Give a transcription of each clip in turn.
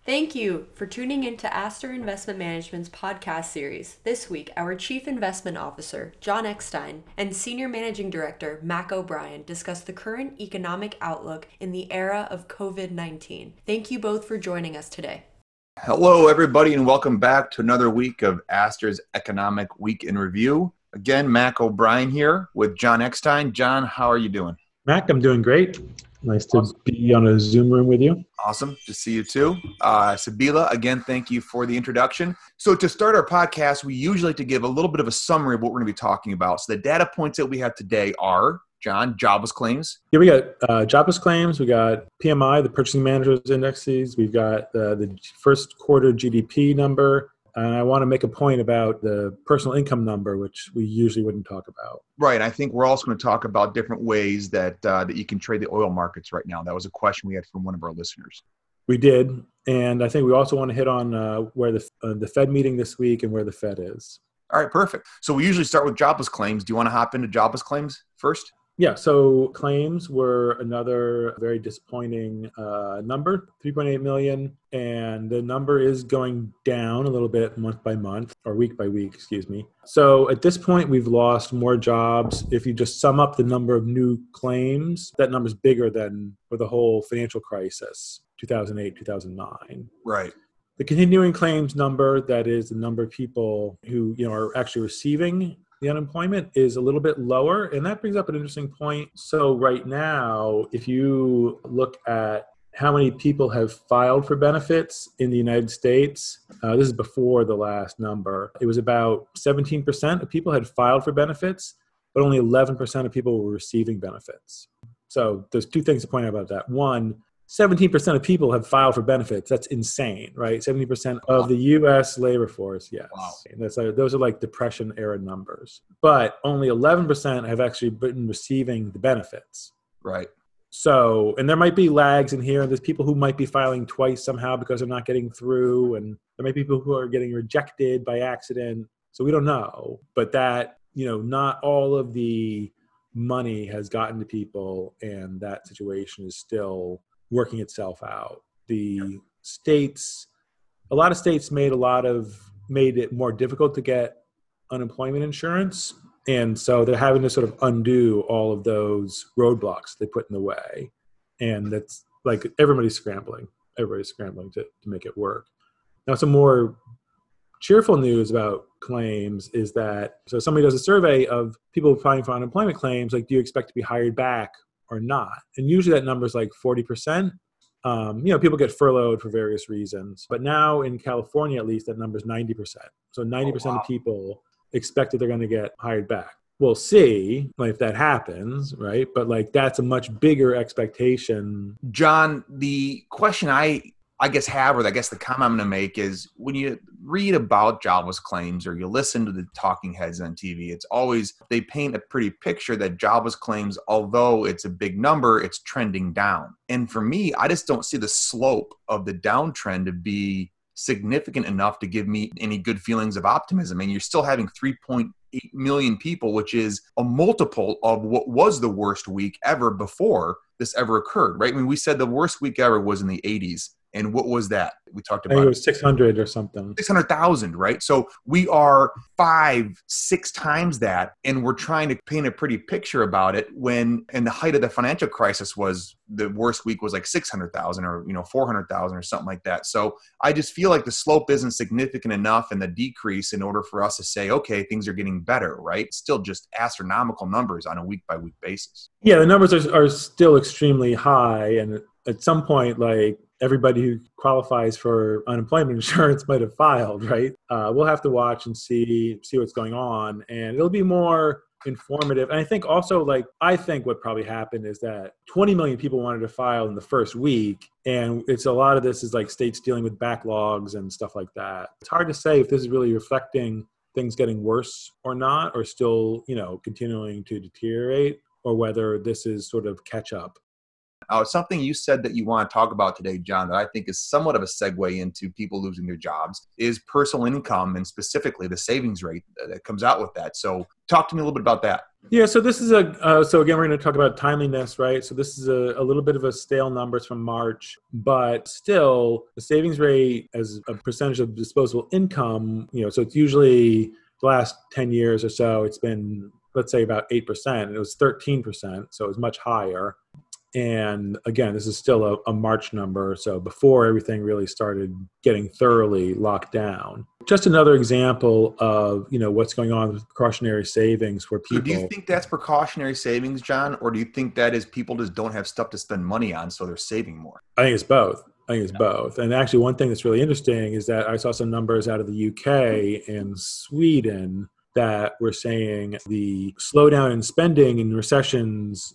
Thank you for tuning into Aster Investment Management's podcast series. This week, our Chief Investment Officer, John Eckstein, and Senior Managing Director, Mac O'Brien, discuss the current economic outlook in the era of COVID-19. Thank you both for joining us today. Hello, everybody, and welcome back to another week of Aster's Economic Week in Review. Again, Mac O'Brien here with John Eckstein. John, how are you doing? Mac, I'm doing great. Nice to be on a Zoom room with you. Awesome to see you too. Sabila, again, thank you for the introduction. So to start our podcast, we usually like to give a little bit of a summary of what we're going to be talking about. So the data points that we have today are, John, jobless claims. Yeah, we got jobless claims. We got PMI, the Purchasing Managers Indexes. We've got the first quarter GDP number. And I want to make a point about the personal income number, which we usually wouldn't talk about. Right. I think we're also going to talk about different ways that you can trade the oil markets right now. That was a question we had from one of our listeners. We did. And I think we also want to hit on where the Fed meeting this week and where the Fed is. All right, perfect. So we usually start with jobless claims. Do you want to hop into jobless claims first? Yeah, so claims were another very disappointing number, 3.8 million, and the number is going down a little bit month by month, or week by week, excuse me. So at this point, we've lost more jobs. If you just sum up the number of new claims, that number is bigger than for the whole financial crisis, 2008, 2009. Right. The continuing claims number, that is the number of people who are actually receiving the unemployment, is a little bit lower. And that brings up an interesting point. So right now, if you look at how many people have filed for benefits in the United States, this is before the last number, it was about 17% of people had filed for benefits, but only 11% of people were receiving benefits. So there's two things to point out about that. One, 17% of people have filed for benefits. That's insane, right? 70% of the U.S. labor force, yes. Wow. Those are like Depression-era numbers. But only 11% have actually been receiving the benefits. Right. So, and there might be lags in here. There's people who might be filing twice somehow because they're not getting through. And there might be people who are getting rejected by accident. So we don't know. But that, not all of the money has gotten to people, and that situation is still working itself out. A lot of states made it more difficult to get unemployment insurance. And so they're having to sort of undo all of those roadblocks they put in the way. And that's like everybody's scrambling to make it work. Now, some more cheerful news about claims is that, so somebody does a survey of people applying for unemployment claims, like, do you expect to be hired back or not? And usually that number is like 40%. People get furloughed for various reasons. But now in California, at least, that number is 90%. So 90% of people expect that they're going to get hired back. We'll see if that happens, right? But that's a much bigger expectation. John, the question I guess the comment I'm going to make is, when you read about jobless claims or you listen to the talking heads on TV, it's always, they paint a pretty picture that jobless claims, although it's a big number, it's trending down. And for me, I just don't see the slope of the downtrend to be significant enough to give me any good feelings of optimism. And you're still having 3.8 million people, which is a multiple of what was the worst week ever before this ever occurred, right? I mean, we said the worst week ever was in the 80s. And what was that? We talked about, I think it was 600 or something. 600,000, right? So we are 5-6 times that, and we're trying to paint a pretty picture about it when, in the height of the financial crisis, was the worst week was like 600,000 or 400,000 or something like that. So I just feel like the slope isn't significant enough in the decrease in order for us to say, okay, things are getting better, right? It's still just astronomical numbers on a week by week basis. Yeah, the numbers are still extremely high, and at some point, everybody who qualifies for unemployment insurance might have filed, right? We'll have to watch and see what's going on, and it'll be more informative. And I think also, I think what probably happened is that 20 million people wanted to file in the first week, and it's a lot of this is states dealing with backlogs and stuff like that. It's hard to say if this is really reflecting things getting worse or not, or still, continuing to deteriorate, or whether this is sort of catch up. Something you said that you want to talk about today, John, that I think is somewhat of a segue into people losing their jobs, is personal income, and specifically the savings rate that comes out with that. So talk to me a little bit about that. Yeah, so this is so again, we're going to talk about timeliness, right? So this is a little bit of a stale numbers from March, but still the savings rate as a percentage of disposable income, so it's usually the last 10 years or so, it's been, let's say about 8%, and it was 13%, so it was much higher. And again, this is still a March number, so before everything really started getting thoroughly locked down. Just another example of what's going on with precautionary savings for people. So do you think that's precautionary savings, John, or do you think that is people just don't have stuff to spend money on, so they're saving more? I think it's both. And actually, one thing that's really interesting is that I saw some numbers out of the UK and Sweden that were saying the slowdown in spending in recessions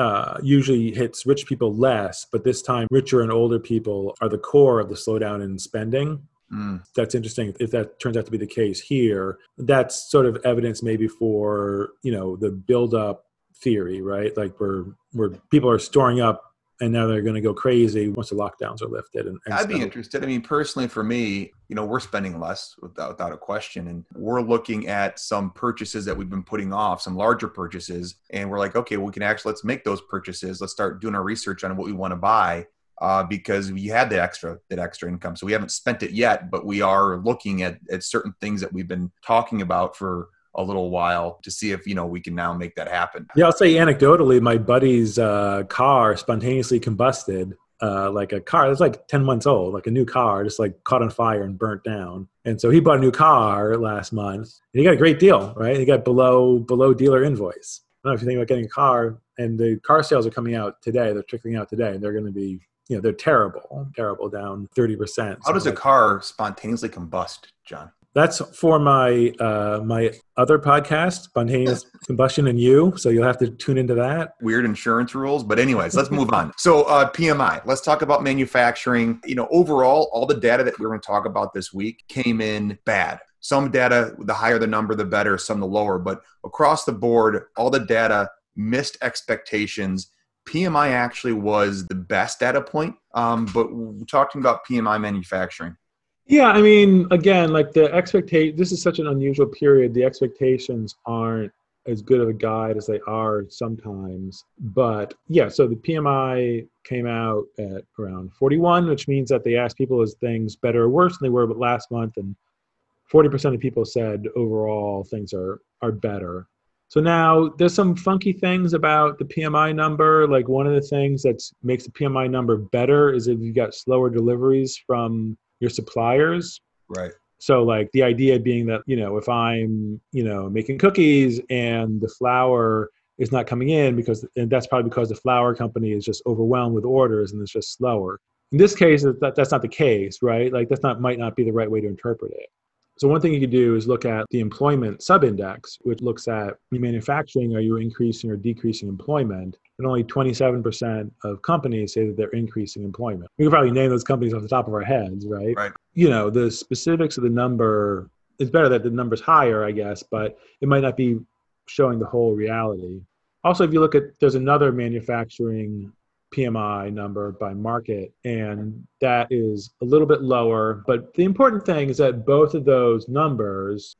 usually hits rich people less, but this time richer and older people are the core of the slowdown in spending. That's interesting. If that turns out to be the case here, that's sort of evidence maybe for, the build-up theory, right? Like where people are storing up and now they're going to go crazy once the lockdowns are lifted. And I'd be interested. I mean, personally for me, we're spending less without a question. And we're looking at some purchases that we've been putting off, some larger purchases. And we're like, okay, we can let's make those purchases. Let's start doing our research on what we want to buy. Because we had that extra income. So we haven't spent it yet, but we are looking at certain things that we've been talking about for a little while to see if, we can now make that happen. Yeah, I'll say anecdotally, my buddy's car spontaneously combusted, like a car that's like 10 months old, like a new car, just like caught on fire and burnt down. And so he bought a new car last month and he got a great deal, right? He got below dealer invoice. I don't know if you think about getting a car, and the car sales are coming out today. They're trickling out today, and they're going to be, they're terrible, down 30%. How does a car spontaneously combust, John? That's for my my other podcast, Spontaneous Combustion and You. So you'll have to tune into that. Weird insurance rules. But anyways, let's move on. So PMI, let's talk about manufacturing. Overall, all the data that we're going to talk about this week came in bad. Some data, the higher the number, the better, some the lower. But across the board, all the data missed expectations. PMI actually was the best data point, but we're talking about PMI manufacturing. Yeah, I mean, again, like the expectation, this is such an unusual period. The expectations aren't as good of a guide as they are sometimes. But yeah, so the PMI came out at around 41, which means that they asked people, is things better or worse than they were last month? And 40% of people said overall things are better. So now there's some funky things about the PMI number. Like one of the things that makes the PMI number better is if you've got slower deliveries from your suppliers. Right. So like the idea being that, if I'm, making cookies and the flour is not coming in and that's probably because the flour company is just overwhelmed with orders and it's just slower. In this case, that's not the case, right? Like might not be the right way to interpret it. So one thing you could do is look at the employment subindex, which looks at manufacturing, are you increasing or decreasing employment? And only 27% of companies say that they're increasing employment. We could probably name those companies off the top of our heads, right? Right. The specifics of the number, it's better that the number's higher, I guess, but it might not be showing the whole reality. Also, if you look at, there's another manufacturing PMI number by market, and that is a little bit lower. But the important thing is that both of those numbers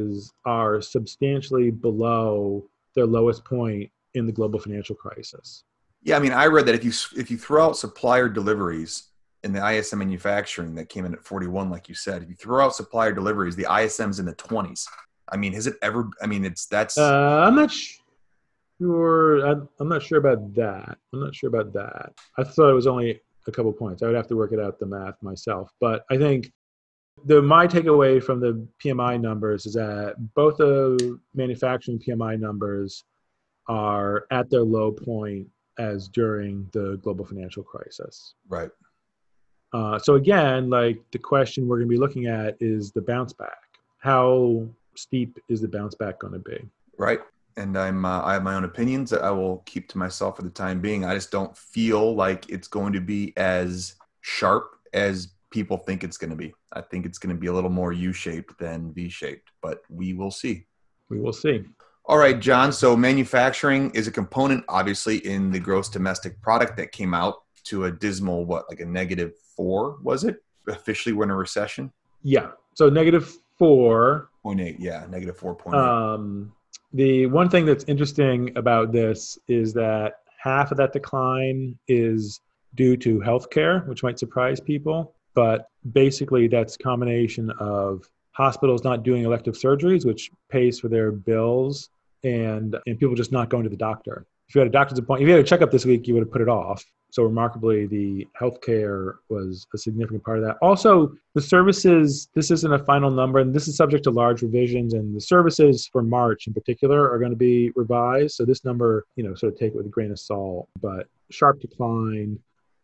are substantially below their lowest point in the global financial crisis. Yeah, I mean, I read that if you throw out supplier deliveries in the ISM manufacturing that came in at 41, like you said, if you throw out supplier deliveries, the ISM's in the 20s. I mean, has it ever? I mean, that's. I'm not sure. I'm not sure about that. I thought it was only a couple points. I would have to work it out the math myself. But I think my takeaway from the PMI numbers is that both the manufacturing PMI numbers are at their low point as during the global financial crisis. Right. So again, like the question we're going to be looking at is the bounce back. How steep is the bounce back going to be? Right. And I have my own opinions that I will keep to myself for the time being. I just don't feel like it's going to be as sharp as people think it's going to be. I think it's going to be a little more U-shaped than V-shaped, but we will see. We will see. All right, John. So manufacturing is a component, obviously, in the gross domestic product that came out to a dismal, like a -4, was it? Officially, we're in a recession? Yeah. So -4. 0.8, yeah, -4.8. The one thing that's interesting about this is that half of that decline is due to healthcare, which might surprise people. But basically, that's a combination of hospitals not doing elective surgeries, which pays for their bills, and people just not going to the doctor. If you had a doctor's appointment, if you had a checkup this week, you would have put it off. So remarkably, the healthcare was a significant part of that. Also, the services, this isn't a final number, and this is subject to large revisions, and the services for March in particular are going to be revised. So this number, sort of take it with a grain of salt, but sharp decline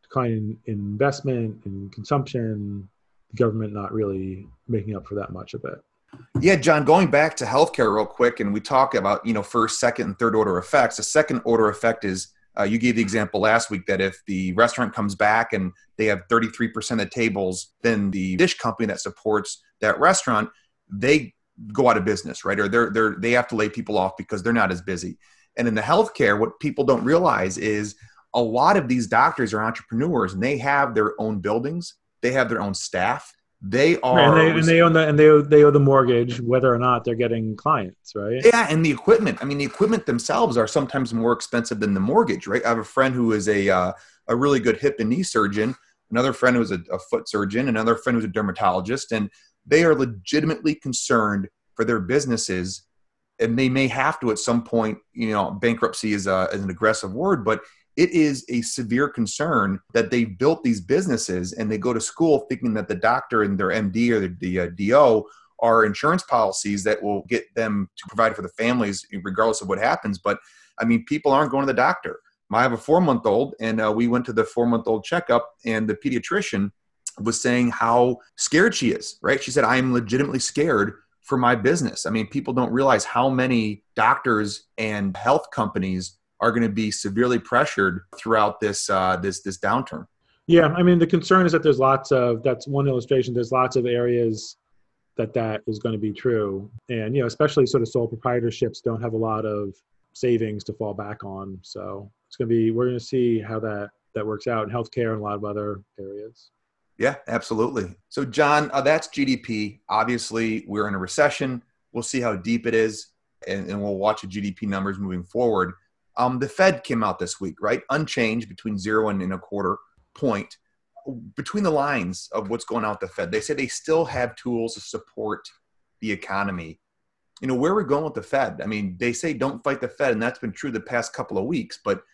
in investment and consumption, the government not really making up for that much of it. Yeah, John, going back to healthcare real quick, and we talk about, first, second, and third order effects. The second order effect is, you gave the example last week that if the restaurant comes back and they have 33% of tables, then the dish company that supports that restaurant, they go out of business, right? Or they have to lay people off because they're not as busy. And in the healthcare, what people don't realize is a lot of these doctors are entrepreneurs, and they have their own buildings, they have their own staff. They are, and they own they owe the mortgage, whether or not they're getting clients, right? Yeah, and the equipment. I mean, the equipment themselves are sometimes more expensive than the mortgage, right? I have a friend who is a really good hip and knee surgeon, another friend who's a foot surgeon, another friend who's a dermatologist, and they are legitimately concerned for their businesses, and they may have to at some point. Bankruptcy is an aggressive word, but it is a severe concern that they built these businesses and they go to school thinking that the doctor and their MD or the DO are insurance policies that will get them to provide for the families regardless of what happens. But I mean, people aren't going to the doctor. I have a 4-month-old, and we went to the 4-month-old checkup, and the pediatrician was saying how scared she is, right? She said, I am legitimately scared for my business. I mean, people don't realize how many doctors and health companies are going to be severely pressured throughout this downturn. Yeah, I mean, the concern is that that's one illustration. There's lots of areas that is going to be true. And, especially sort of sole proprietorships don't have a lot of savings to fall back on. So we're going to see how that works out in healthcare and a lot of other areas. Yeah, absolutely. So John, that's GDP. Obviously, we're in a recession. We'll see how deep it is, and we'll watch the GDP numbers moving forward. The Fed came out this week, right? Unchanged between 0 and 0.25 point. Between the lines of what's going on with the Fed, they say they still have tools to support the economy. Where we're going with the Fed, I mean, they say don't fight the Fed, and that's been true the past couple of weeks. But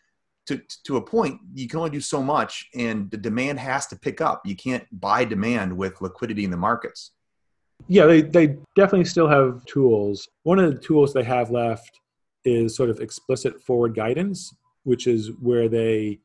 to a point, you can only do so much, and the demand has to pick up. You can't buy demand with liquidity in the markets. Yeah, they definitely still have tools. One of the tools they have left is sort of explicit forward guidance, which is where they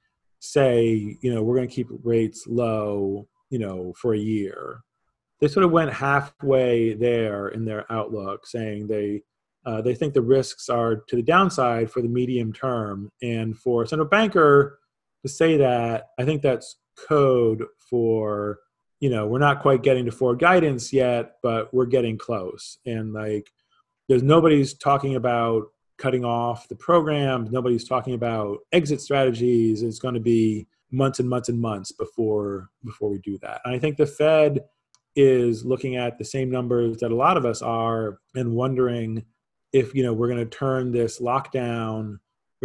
say, we're going to keep rates low, for a year. They sort of went halfway there in their outlook, saying they think the risks are to the downside for the medium term. And for a central banker to say that, I think that's code for, we're not quite getting to forward guidance yet, but we're getting close. And nobody's talking about cutting off the programs. Nobody's talking about exit strategies. It's going to be months and months and months before we do that. And I think the Fed is looking at the same numbers that a lot of us are and wondering if, we're going to turn this lockdown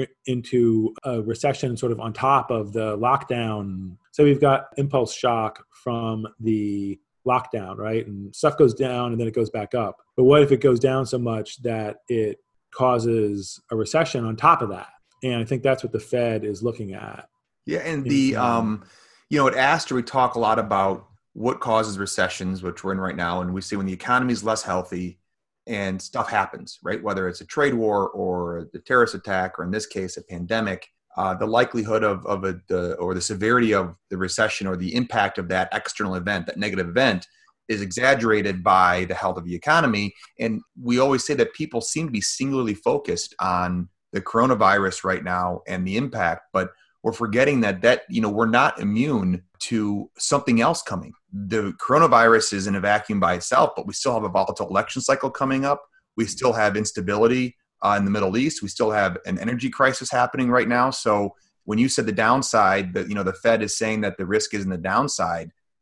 into a recession sort of on top of the lockdown. So we've got impulse shock from the lockdown, right? And stuff goes down and then it goes back up. But what if it goes down so much that it causes a recession on top of that? And I think that's what the Fed is looking at. Yeah, and at Astor, we talk a lot about what causes recessions, which we're in right now. And we see when the economy is less healthy and stuff happens, right? Whether it's a trade war or the terrorist attack, or in this case, a pandemic, the likelihood of the severity of the recession or the impact of that external event, that negative event, is exaggerated by the health of the economy. And we always say that people seem to be singularly focused on the coronavirus right now and the impact, but we're forgetting that we're not immune to something else coming. The coronavirus is in a vacuum by itself, but we still have a volatile election cycle coming up. We still have instability in the Middle East. We still have an energy crisis happening right now. So when you said the downside, that the Fed is saying that the risk is in the downside,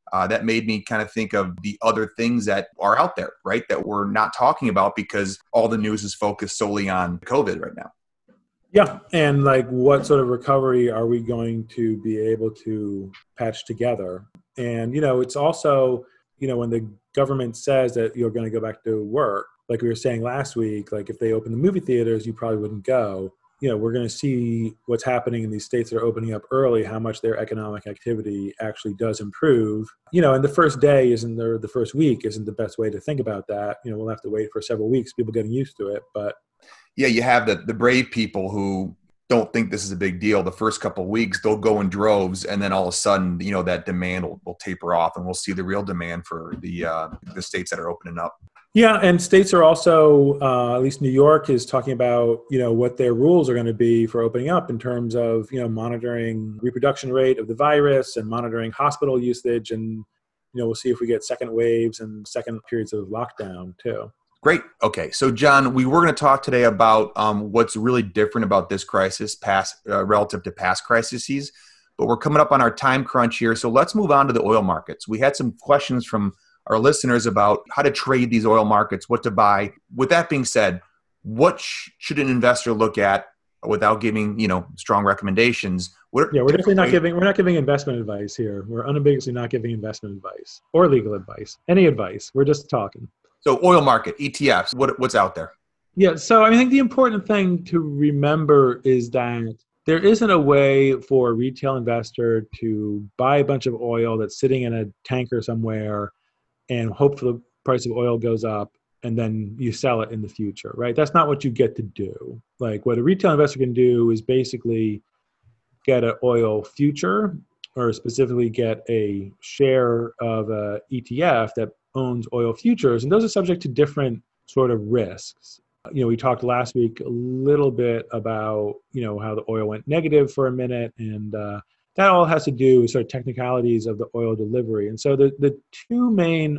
that made me kind of think of the other things that are out there, right, that we're not talking about because all the news is focused solely on COVID right now. Yeah. And like, what sort of recovery are we going to be able to patch together? And, it's also, when the government says that you're going to go back to work, like we were saying last week, like if they open the movie theaters, you probably wouldn't go. We're going to see what's happening in these states that are opening up early, how much their economic activity actually does improve. And the first day the first week isn't the best way to think about that. We'll have to wait for several weeks, people getting used to it. But yeah, you have the brave people who don't think this is a big deal. The first couple of weeks, they'll go in droves, and then all of a sudden, that demand will taper off, and we'll see the real demand for the states that are opening up. Yeah, and states are also, at least New York is talking about, what their rules are going to be for opening up in terms of, monitoring reproduction rate of the virus and monitoring hospital usage. And, we'll see if we get second waves and second periods of lockdown too. Great. Okay. So, John, we were going to talk today about what's really different about this crisis relative to past crises, but we're coming up on our time crunch here. So let's move on to the oil markets. We had some questions from our listeners about how to trade these oil markets, what to buy. With that being said, what should an investor look at without giving, strong recommendations? We're definitely we're not giving investment advice here. We're unambiguously not giving investment advice or legal advice, any advice. We're just talking. So oil market, ETFs, what's out there? Yeah. So I think the important thing to remember is that there isn't a way for a retail investor to buy a bunch of oil that's sitting in a tanker somewhere and hope for the price of oil goes up and then you sell it in the future, right? That's not what you get to do. Like what a retail investor can do is basically get an oil future or specifically get a share of a ETF that owns oil futures. And those are subject to different sort of risks. We talked last week a little bit about, how the oil went negative for a minute, and that all has to do with sort of technicalities of the oil delivery. And so the two main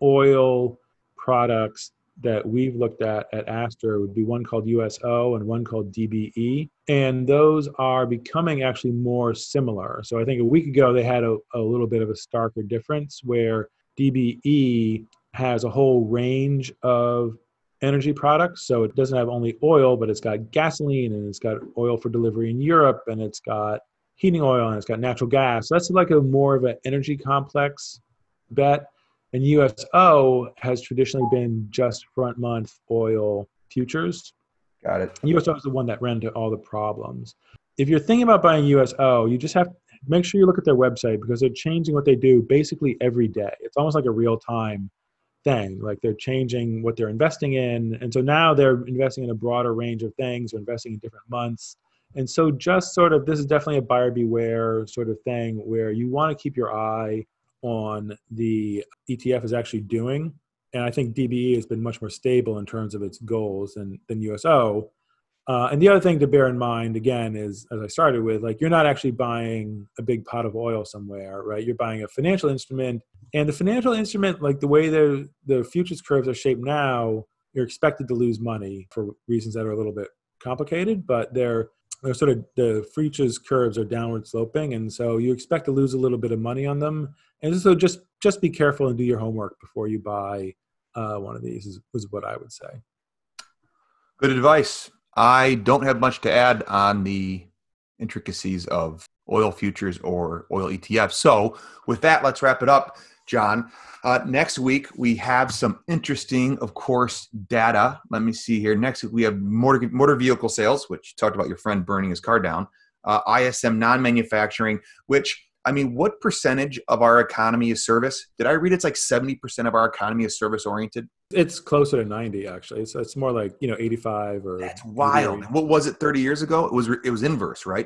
oil products that we've looked at Aster would be one called USO and one called DBE. And those are becoming actually more similar. So I think a week ago, they had a little bit of a starker difference where DBE has a whole range of energy products. So it doesn't have only oil, but it's got gasoline and it's got oil for delivery in Europe and it's got heating oil and it's got natural gas. So that's like a more of an energy complex bet. And USO has traditionally been just front month oil futures. Got it. USO is the one that ran into all the problems. If you're thinking about buying USO, you just have to make sure you look at their website because they're changing what they do basically every day. It's almost like a real-time thing. Like they're changing what they're investing in. And so now they're investing in a broader range of things. They're investing in different months. And so just sort of, this is definitely a buyer beware sort of thing where you want to keep your eye on the ETF is actually doing. And I think DBE has been much more stable in terms of its goals than USO. And the other thing to bear in mind, again, is, as I started with, like you're not actually buying a big pot of oil somewhere, right? You're buying a financial instrument. And the financial instrument, like the way the futures curves are shaped now, you're expected to lose money for reasons that are a little bit complicated, but they're sort of, the futures curves are downward sloping. And so you expect to lose a little bit of money on them. And so just be careful and do your homework before you buy one of these is what I would say. Good advice. I don't have much to add on the intricacies of oil futures or oil ETFs. So with that, let's wrap it up, John. Next week, we have some interesting, of course, data. Let me see here. Next week, we have motor vehicle sales, which you talked about your friend burning his car down. ISM non-manufacturing, which, I mean, what percentage of our economy is service? Did I read it's like 70% of our economy is service-oriented? It's closer to 90, actually. It's more like 85 or. That's wild. What was it 30 years ago? It was inverse, right?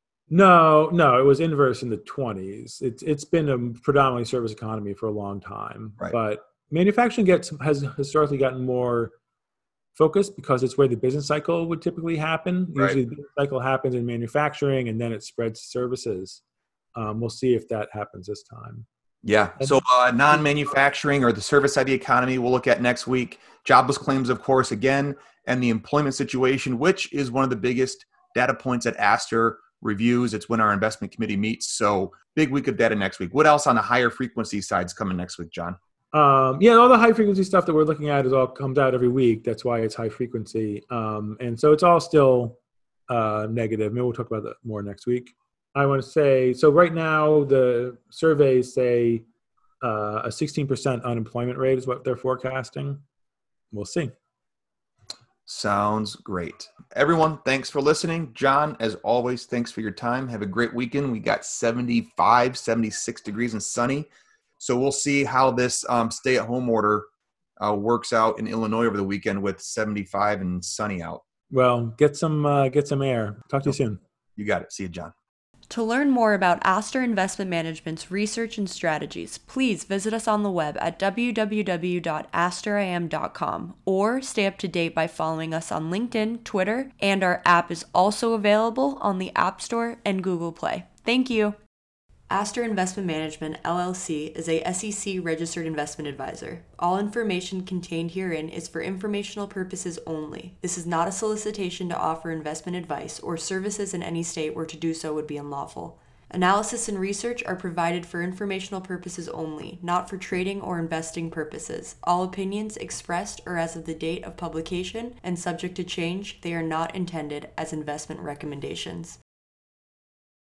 No, it was inverse in the 20s. It's been a predominantly service economy for a long time, right. But manufacturing has historically gotten more focused because it's where the business cycle would typically happen. Right. Usually the business cycle happens in manufacturing and then it spreads to services. We'll see if that happens this time. Yeah. So non-manufacturing or the service side of the economy we'll look at next week. Jobless claims, of course, again, and the employment situation, which is one of the biggest data points that Aster reviews. It's when our investment committee meets. So big week of data next week. What else on the higher frequency side is coming next week, John? Yeah, all the high frequency stuff that we're looking at comes out every week. That's why it's high frequency. And so it's all still negative. Maybe we'll talk about that more next week. I want to say, so right now the surveys say a 16% unemployment rate is what they're forecasting. We'll see. Sounds great. Everyone, thanks for listening. John, as always, thanks for your time. Have a great weekend. We got 75, 76 degrees and sunny. So we'll see how this stay-at-home order works out in Illinois over the weekend with 75 and sunny out. Well, get some air. Talk to you soon. You got it. See you, John. To learn more about Aster Investment Management's research and strategies, please visit us on the web at www.asteriam.com or stay up to date by following us on LinkedIn, Twitter, and our app is also available on the App Store and Google Play. Thank you. Aster Investment Management, LLC is a SEC-registered investment advisor. All information contained herein is for informational purposes only. This is not a solicitation to offer investment advice or services in any state where to do so would be unlawful. Analysis and research are provided for informational purposes only, not for trading or investing purposes. All opinions expressed are as of the date of publication and subject to change. They are not intended as investment recommendations.